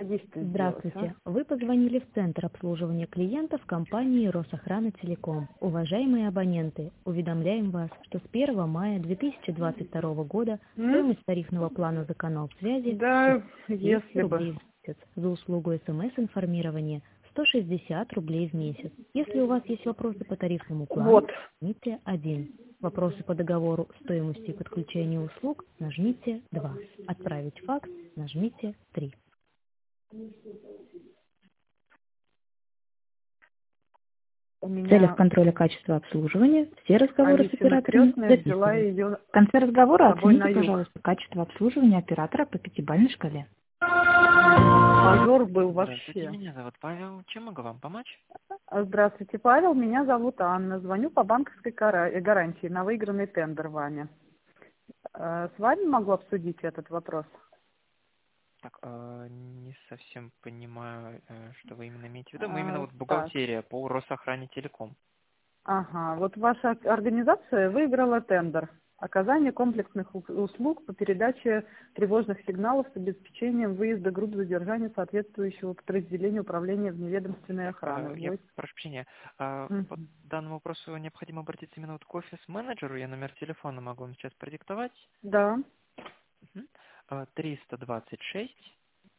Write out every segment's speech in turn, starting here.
есть сделать, Здравствуйте. Вы позвонили в Центр обслуживания клиентов компании Росохрана Телеком. Уважаемые абоненты, уведомляем вас, что с 1 мая 2022 года стоимость тарифного плана за канал связи Да, 200 если бы. рублей в месяц. За услугу СМС-информирования 160 рублей в месяц. Если у вас есть вопросы по тарифному плану, Вот. нажмите 1. Вопросы по договору стоимости и подключению услуг, нажмите 2. Отправить факс, нажмите 3. У В целях меня контроля качества обслуживания все разговоры с Алисина операторами крестная взяла записываются. ее В конце с разговора собой на оцените, юг. пожалуйста, качество обслуживания оператора по пятибалльной шкале. Позор был Здравствуйте, вообще. меня зовут Павел. Чем могу вам помочь? Здравствуйте, Павел. Меня зовут Анна. Звоню по банковской гарантии на выигранный тендер вами. С вами могу обсудить этот вопрос? Так, не совсем понимаю, что вы именно имеете в виду. Мы именно вот Так. бухгалтерия по Росохране Телеком. Ага. Вот ваша организация выиграла тендер. Оказание комплексных услуг по передаче тревожных сигналов с обеспечением выезда групп задержания соответствующего подразделения управления вневедомственной охраны. Я прошу прощения. По Мгм. данному вопросу необходимо обратиться именно вот к офис-менеджеру. Я номер телефона могу вам сейчас продиктовать. Да. Мгм. 326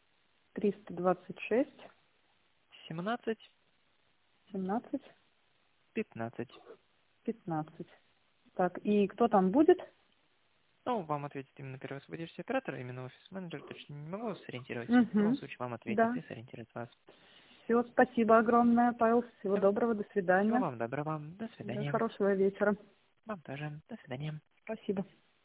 326 17 17 15. 15. Так, и кто там будет? Ну, вам ответит именно первый освободившийся оператор, именно офис-менеджер. Точно не могу сориентировать. В любом Угу. случае вам ответит Да. и сориентирует вас. Все, спасибо огромное, Павел. Всего Всё. доброго, до Всего свидания. вам доброго. До Да, свидания. хорошего вечера. Вам тоже. До свидания. Спасибо.